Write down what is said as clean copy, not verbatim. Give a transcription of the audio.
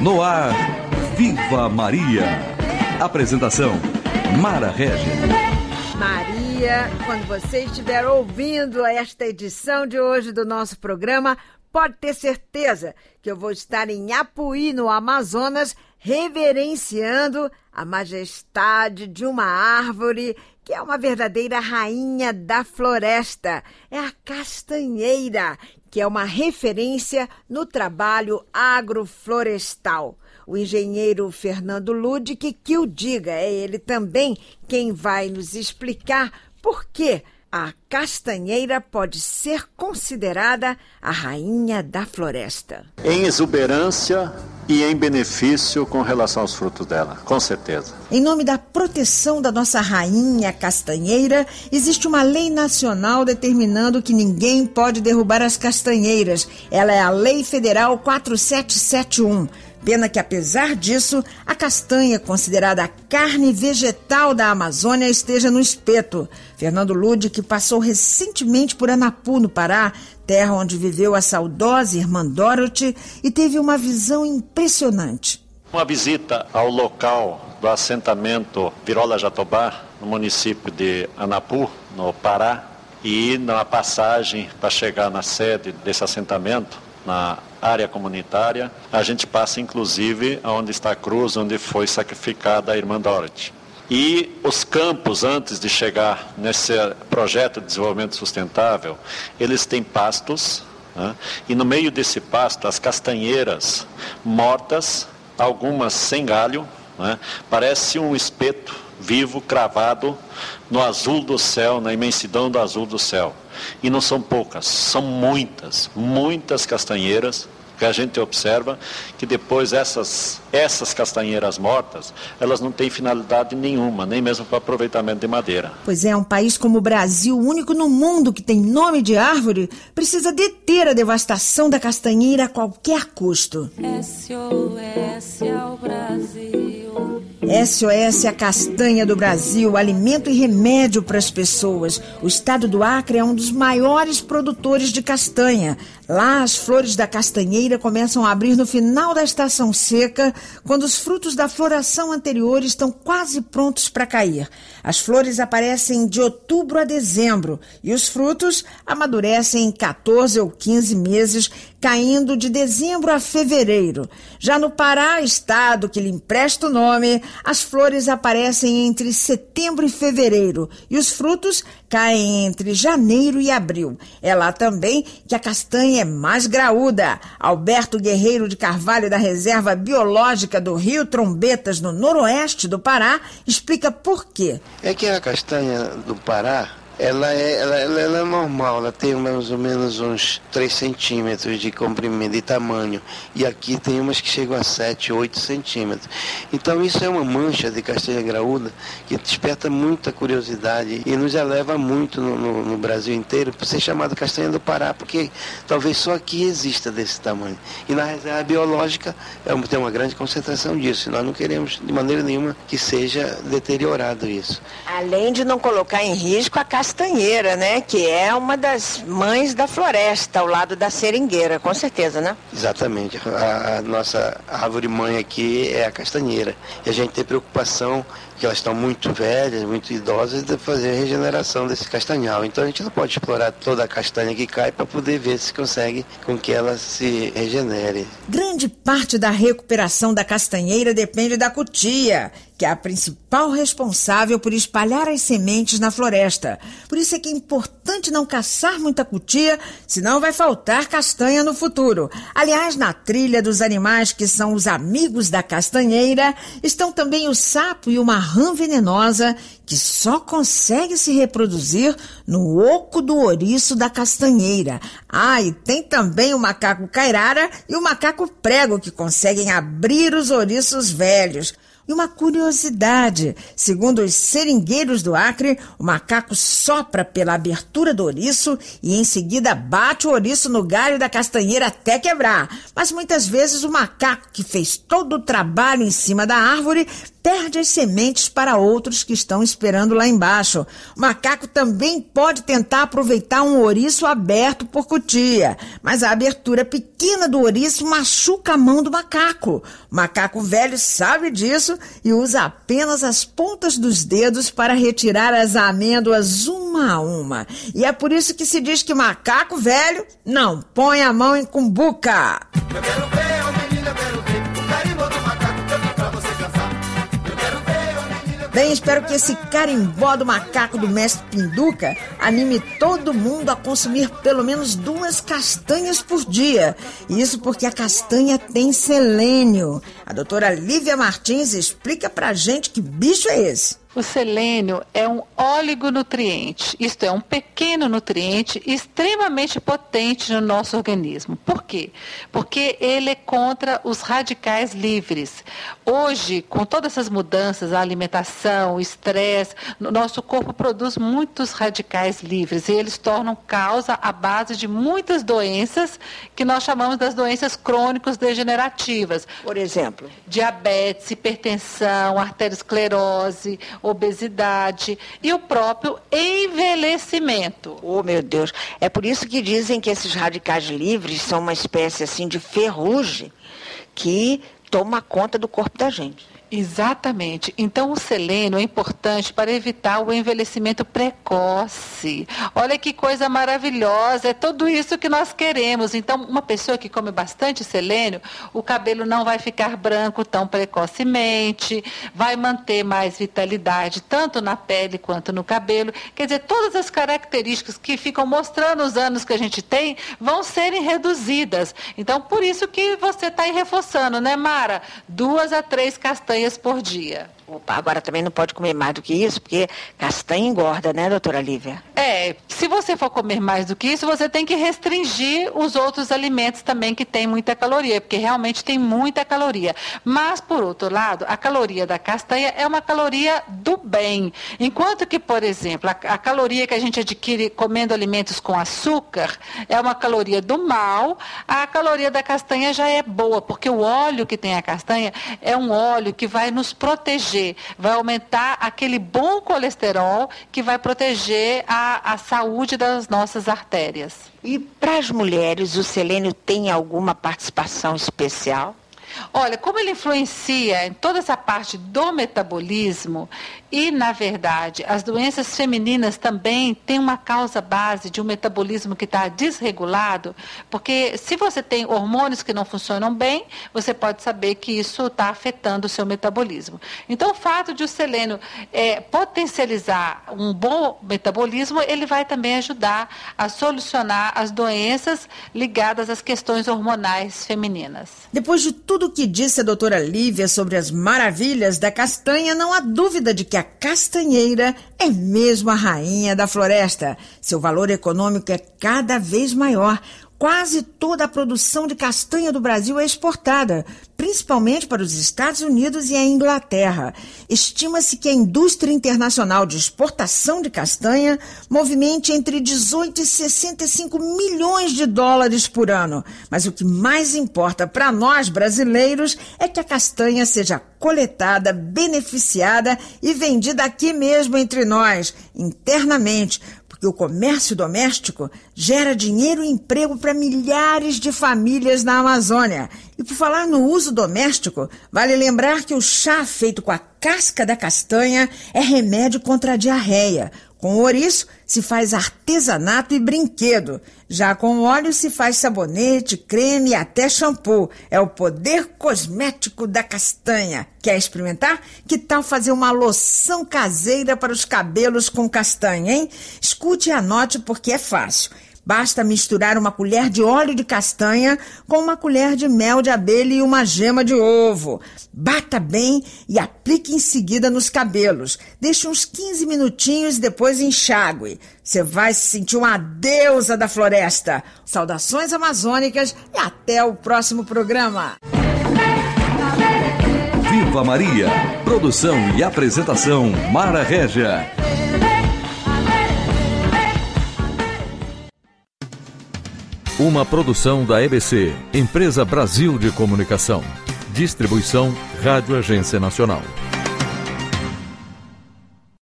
No ar, Viva Maria. Apresentação, Mara Regis. Maria, quando você estiver ouvindo esta edição de hoje do nosso programa, pode ter certeza que eu vou estar em Apuí, no Amazonas, reverenciando a majestade de uma árvore que é uma verdadeira rainha da floresta. É a castanheira, que é uma referência no trabalho agroflorestal. O engenheiro Fernando Ludick, que o diga, é ele também quem vai nos explicar por que a castanheira pode ser considerada a rainha da floresta. Em exuberância e em benefício com relação aos frutos dela, com certeza. Em nome da proteção da nossa rainha castanheira, existe uma lei nacional determinando que ninguém pode derrubar as castanheiras. Ela é a Lei Federal 4771. Pena que, apesar disso, a castanha, considerada a carne vegetal da Amazônia, esteja no espeto. Fernando Ludick passou recentemente por Anapu, no Pará, terra onde viveu a saudosa irmã Dorothy, e teve uma visão impressionante. Uma visita ao local do assentamento Virola Jatobá, no município de Anapu, no Pará, e na passagem para chegar na sede desse assentamento, na área comunitária, a gente passa inclusive onde está a cruz, onde foi sacrificada a irmã Dorothy. E os campos, antes de chegar nesse projeto de desenvolvimento sustentável, eles têm pastos, né? E no meio desse pasto, as castanheiras mortas, algumas sem galho, né? Parece um espeto vivo, cravado no azul do céu, na imensidão do azul do céu. E não são poucas, são muitas castanheiras que a gente observa que depois essas castanheiras mortas, elas não têm finalidade nenhuma, nem mesmo para aproveitamento de madeira. Pois é, um país como o Brasil, único no mundo que tem nome de árvore, precisa deter a devastação da castanheira a qualquer custo. SOS ao Brasil. SOS, a castanha do Brasil, alimento e remédio para as pessoas. O estado do Acre é um dos maiores produtores de castanha. Lá, as flores da castanheira começam a abrir no final da estação seca, quando os frutos da floração anterior estão quase prontos para cair. As flores aparecem de outubro a dezembro e os frutos amadurecem em 14 ou 15 meses, caindo de dezembro a fevereiro. Já no Pará, estado que lhe empresta o nome, as flores aparecem entre setembro e fevereiro e os frutos caem entre janeiro e abril. É lá também que a castanha é mais graúda. Alberto Guerreiro de Carvalho, da Reserva Biológica do Rio Trombetas, no noroeste do Pará, explica por quê. É que a castanha do Pará, ela é normal, ela tem mais ou menos uns 3 centímetros de comprimento, de tamanho. E aqui tem umas que chegam a 7, 8 centímetros. Então isso é uma mancha de castanha graúda que desperta muita curiosidade e nos eleva muito no Brasil inteiro por ser chamado castanha do Pará, porque talvez só aqui exista desse tamanho. E na reserva biológica tem uma grande concentração disso. E nós não queremos de maneira nenhuma que seja deteriorado isso. Além de não colocar em risco a castanheira, né? Que é uma das mães da floresta, ao lado da seringueira, com certeza, né? Exatamente. A nossa árvore mãe aqui é a castanheira. E a gente tem preocupação que elas estão muito velhas, muito idosas, de fazer a regeneração desse castanhal. Então a gente não pode explorar toda a castanha que cai para poder ver se consegue com que ela se regenere. Grande parte da recuperação da castanheira depende da cutia, que é a principal responsável por espalhar as sementes na floresta. Por isso é que é importante não caçar muita cutia, senão vai faltar castanha no futuro. Aliás, na trilha dos animais que são os amigos da castanheira, estão também o sapo e uma rã venenosa que só consegue se reproduzir no oco do ouriço da castanheira. Ah, e tem também o macaco cairara e o macaco prego que conseguem abrir os ouriços velhos. E uma curiosidade, segundo os seringueiros do Acre, o macaco sopra pela abertura do ouriço e em seguida bate o ouriço no galho da castanheira até quebrar. Mas muitas vezes o macaco que fez todo o trabalho em cima da árvore perde as sementes para outros que estão esperando lá embaixo. O macaco também pode tentar aproveitar um ouriço aberto por cutia, mas a abertura pequena do ouriço machuca a mão do macaco. O macaco velho sabe disso e usa apenas as pontas dos dedos para retirar as amêndoas uma a uma. E é por isso que se diz que macaco velho não põe a mão em cumbuca. Eu quero ver, ô menina, eu quero ver o carimbo do macaco que eu fiz pra você cansar. Eu quero ver, ô menina. Bem, espero que esse carimbó do macaco do mestre Pinduca anime todo mundo a consumir pelo menos 2 castanhas por dia. Isso porque a castanha tem selênio. A doutora Lívia Martins explica pra gente que bicho é esse. O selênio é um oligonutriente, isto é, um pequeno nutriente extremamente potente no nosso organismo. Por quê? Porque ele é contra os radicais livres. Hoje, com todas essas mudanças, a alimentação, o estresse, o nosso corpo produz muitos radicais livres e eles tornam causa à base de muitas doenças que nós chamamos das doenças crônicas degenerativas. Por exemplo? Diabetes, hipertensão, arteriosclerose, obesidade e o próprio envelhecimento. Oh, meu Deus. É por isso que dizem que esses radicais livres são uma espécie assim de ferrugem que toma conta do corpo da gente. Exatamente. Então, o selênio é importante para evitar o envelhecimento precoce. Olha que coisa maravilhosa, é tudo isso que nós queremos. Então, uma pessoa que come bastante selênio, o cabelo não vai ficar branco tão precocemente, vai manter mais vitalidade, tanto na pele quanto no cabelo. Quer dizer, todas as características que ficam mostrando os anos que a gente tem vão serem reduzidas. Então, por isso que você está aí reforçando, né, Mara? 2 a 3 castanhas por dia. Opa, agora também não pode comer mais do que isso, porque castanha engorda, né, doutora Lívia? Se você for comer mais do que isso, você tem que restringir os outros alimentos também que tem muita caloria, porque realmente tem muita caloria. Mas, por outro lado, a caloria da castanha é uma caloria do bem. Enquanto que, por exemplo, a caloria que a gente adquire comendo alimentos com açúcar é uma caloria do mal, a caloria da castanha já é boa, porque o óleo que tem a castanha é um óleo que vai nos proteger, vai aumentar aquele bom colesterol que vai proteger a saúde das nossas artérias. E para as mulheres, o selênio tem alguma participação especial? Olha, como ele influencia em toda essa parte do metabolismo e, na verdade, as doenças femininas também têm uma causa base de um metabolismo que está desregulado, porque se você tem hormônios que não funcionam bem, você pode saber que isso está afetando o seu metabolismo. Então, o fato de o selênio potencializar um bom metabolismo, ele vai também ajudar a solucionar as doenças ligadas às questões hormonais femininas. Depois de tudo que disse a doutora Lívia sobre as maravilhas da castanha, não há dúvida de que a castanheira é mesmo a rainha da floresta. Seu valor econômico é cada vez maior. Quase toda a produção de castanha do Brasil é exportada, principalmente para os Estados Unidos e a Inglaterra. Estima-se que a indústria internacional de exportação de castanha movimente entre 18 e 65 milhões de dólares por ano. Mas o que mais importa para nós brasileiros é que a castanha seja coletada, beneficiada e vendida aqui mesmo entre nós, internamente, porque o comércio doméstico gera dinheiro e emprego para milhares de famílias na Amazônia. E por falar no uso doméstico, vale lembrar que o chá feito com a casca da castanha é remédio contra a diarreia. Com ouriço se faz artesanato e brinquedo. Já com óleo se faz sabonete, creme e até shampoo. É o poder cosmético da castanha. Quer experimentar? Que tal fazer uma loção caseira para os cabelos com castanha, hein? Escute e anote porque é fácil. Basta misturar uma colher de óleo de castanha com uma colher de mel de abelha e uma gema de ovo. Bata bem e aplique em seguida nos cabelos. Deixe uns 15 minutinhos e depois enxague. Você vai se sentir uma deusa da floresta. Saudações amazônicas e até o próximo programa. Viva Maria! Produção e apresentação Mara Régia. Uma produção da EBC, Empresa Brasil de Comunicação. Distribuição Rádio Agência Nacional.